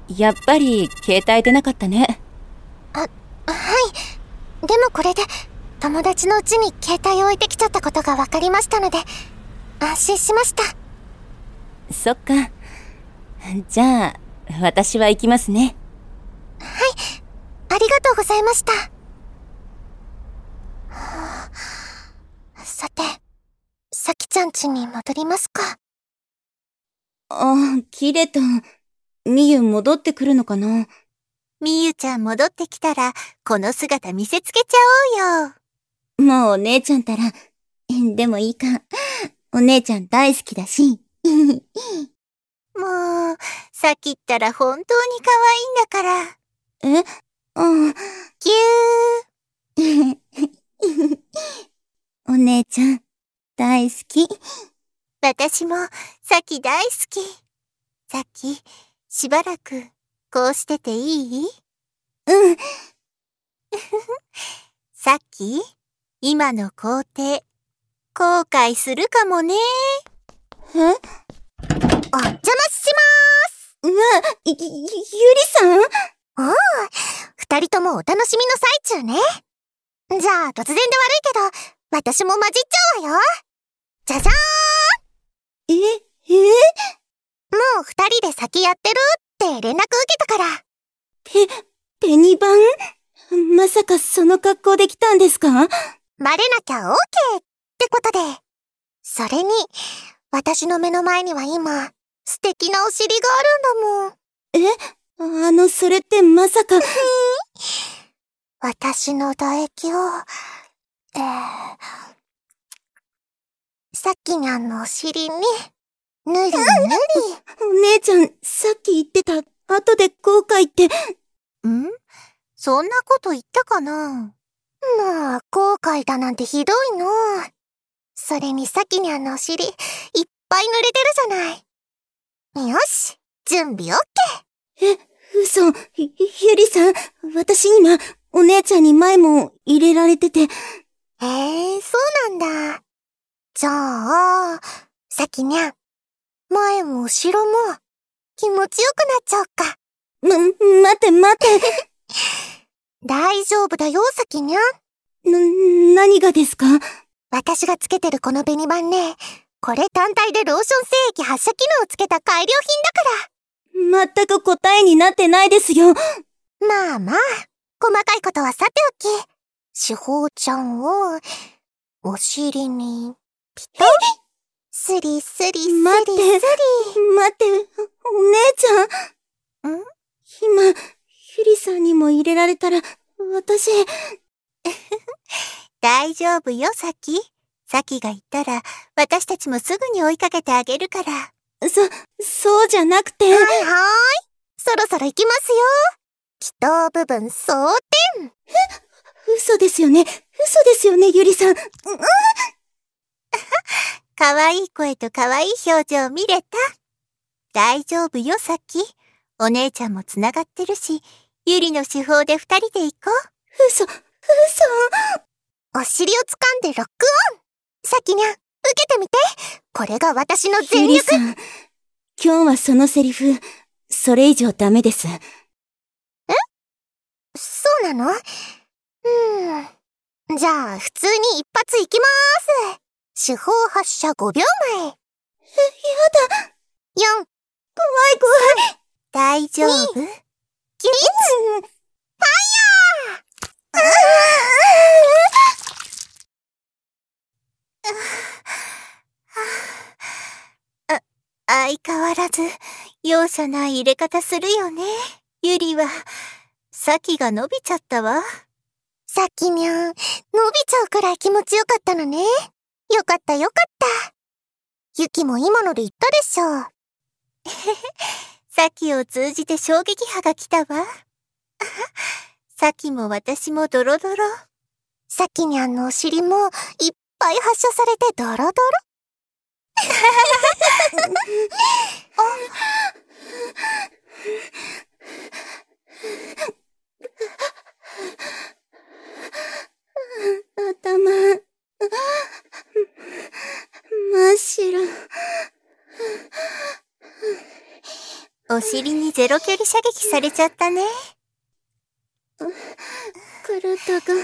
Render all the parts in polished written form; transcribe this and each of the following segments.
やっぱり携帯出なかったね。 はい。でもこれで友達の家に携帯を置いてきちゃったことが分かりましたので安心しました。 そっか。じゃあ私は行きますね。 はい、ありがとうございました。さて、さきちゃん家に戻りますか。 キレとみゆ戻ってくるのかな。 みゆちゃん戻ってきたらこの姿見せつけちゃおうよ。 もうお姉ちゃんたら。でもいいか。お姉ちゃん大好きだし。 もう、さきったら本当に可愛いんだから。ぎゅー。 お姉ちゃん大好き。 私もさき大好き。さき、しばらくこうしてていい？さき、今の工程後悔するかもね。お邪魔しまーす。 ゆりさん？ おう、二人ともお楽しみの最中ね。じゃあ突然で悪いけど、私も混じっちゃうわよ。じゃじゃーん。もう二人で先やってるって連絡受けたから。 ペニバン？まさかその格好で来たんですか？ バレなきゃオーケーってことで。それに、私の目の前には今、素敵なお尻があるんだもん。 それってまさか。 私の唾液を、さっきにゃんのお尻に、ぬりぬり。 お姉ちゃん、さっき言ってた、後で後悔って。 そんなこと言ったかな？もう、後悔だなんてひどいの。それにさきにゃんのお尻、いっぱい濡れてるじゃない。よし、準備オッケー。 嘘、ゆりさん、私今、お姉ちゃんに前も入れられてて。 そうなんだ。じゃあ、さきにゃん、前も後ろも、気持ちよくなっちゃおうか。 待て。 大丈夫だよ、さきにゃん。 何がですか？ 私がつけてるこの紅版ね、これ単体でローション精液発射機能をつけた改良品だから。 全く答えになってないですよ。 まあまあ、細かいことはさておき、しほうちゃんを、お尻に、ピタッ、スリスリスリスリ。 待って、お姉ちゃん。今、ゆりさんにも入れられたら、私。 大丈夫よ、さき。さきが言ったら、私たちもすぐに追いかけてあげるから。 そうじゃなくて。 はい。そろそろ行きますよ。祈祷部分蒼天。 嘘ですよね、ゆりさん。 かわいい声とかわいい表情見れた？大丈夫よ、さき。お姉ちゃんもつながってるし、ゆりの手法で二人で行こう。 嘘。 お尻を掴んでロックオン。さきにゃん、受けてみて。これが私の全力。 ゆりさん、今日はそのセリフ、それ以上ダメです。 そうなの？じゃあ、普通に一発いきまーす。手法発射5秒前。やだ。4、 怖い。 大丈夫？1、ファイヤー。相変わらず、容赦ない入れ方するよね。ゆりは、さきが伸びちゃったわ。さきにゃん、伸びちゃうくらい気持ちよかったのね。よかった。ゆきも今ので言ったでしょ。さきを通じて衝撃波が来たわ。さきも私もドロドロ。さきにゃんのお尻もいっぱい発射されてドロドロ。 頭、真っ白。 お尻にゼロ距離射撃されちゃったね。 体が、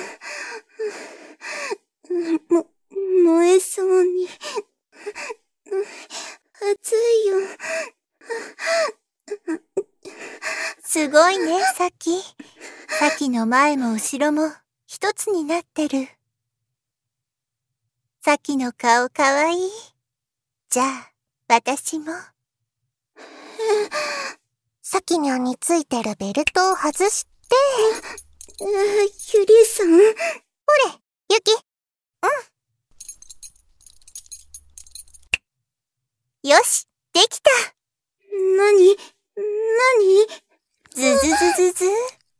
燃えそうに。熱いよ。 すごいね、サキ。サキの前も後ろも一つになってる。サキの顔かわいい。じゃあ、私も。サキニャンについてるベルトを外して、 ゆりさん。ほれ、 ユキ。よし、できた。 なにズズズズズ。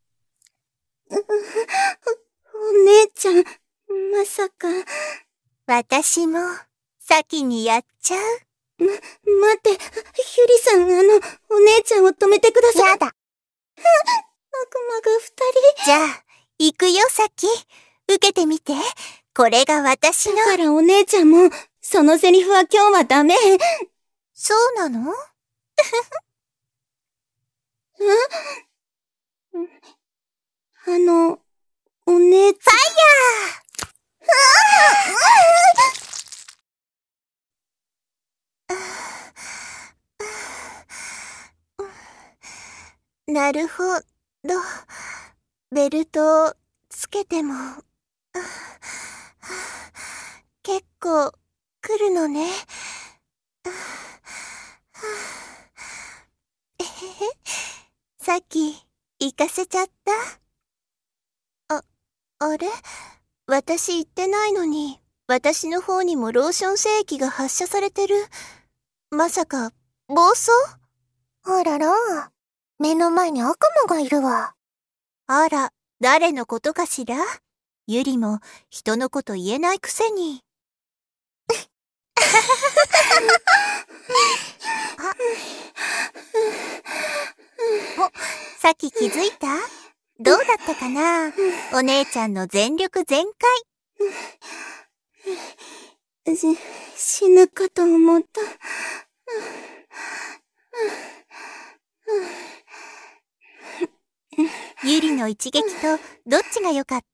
お姉ちゃん、まさか。 私も、先にやっちゃう。 待って、ゆりさん、お姉ちゃんを止めてください。 やだ。 悪魔が2人。 じゃあ、行くよ、サキ。受けてみて。これが私の。 だからお姉ちゃんも、そのセリフは今日はダメ。 そうなの？ お姉ちゃん。ファイヤーなるほど。ベルトをつけても、結構来るのね。さっき行かせちゃった？あれ？私言ってないのに、私の方にもローション精液が発射されてる。まさか、暴走？ あらら、目の前に悪魔がいるわ。 あら、誰のことかしら？ゆりも人のこと言えないくせに。さっき気づいた？どうだったかな？お姉ちゃんの全力全開。 死ぬかと思った。 ゆりの一撃とどっちが良かった？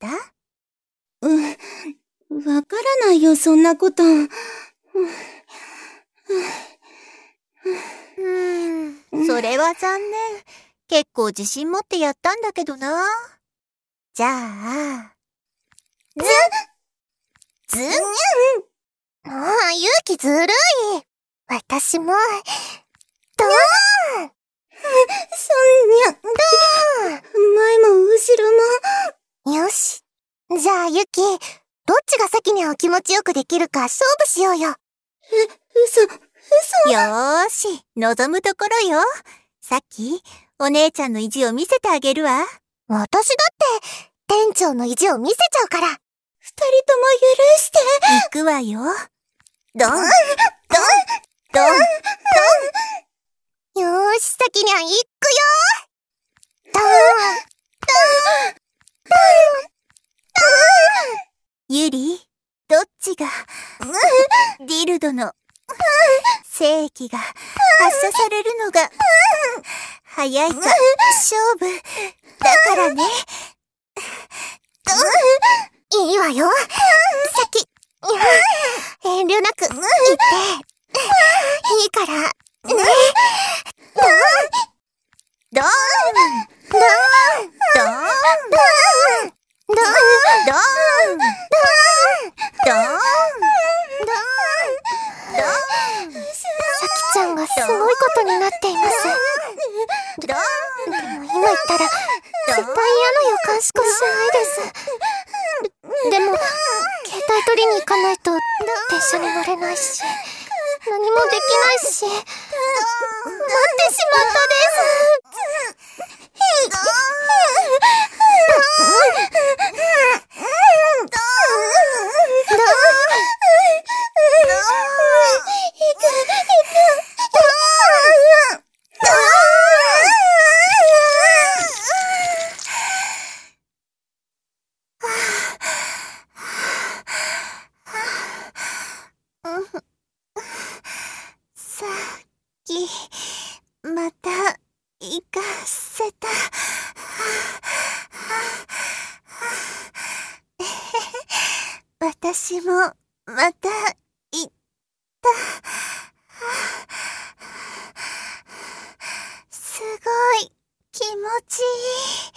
わからないよ、そんなこと。 それは残念。結構自信持ってやったんだけどな。じゃあ、ずんああ、勇気ずるい。私も、ドーンそんにゃ、ドーン前も後ろも。よし。じゃあ、ユキ、どっちが先には気持ちよくできるか勝負しようよ。嘘。 よーし、望むところよ。さっき、お姉ちゃんの意地を見せてあげるわ。 私だって、店長の意地を見せちゃうから。二人とも許して。 行くわよ。ドン、ドン、ドン。 よーし、先には行くよ。ドーン。 ゆり、どっちが、ディルドの、精液が発射されるのが、早いか、勝負、だからね。 いいわよ。先、遠慮なく、言って。いいから、ね。 ドーン、 ドーン、 ドーン、 ドーン、ドーン、 ドーン、ドーン、ドーン。 さきちゃんがすごいことになっています。 ドーン。 でも今言ったら、絶対嫌な予感しかしないです。でも、携帯取りに行かないと、電車に乗れないし、何もできないし、待ってしまったです。 さっき、また、 行かせた。私もまた行った。すごい気持ちいい。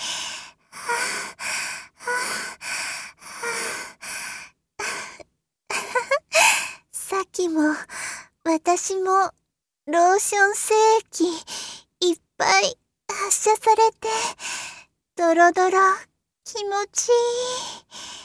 さっきも私もローション精液いっぱい発射されてドロドロ気持ちいい。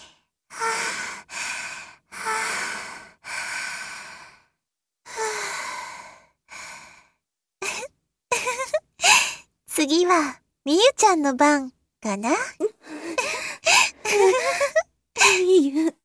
次はみゆちゃんの番かな。 みゆ、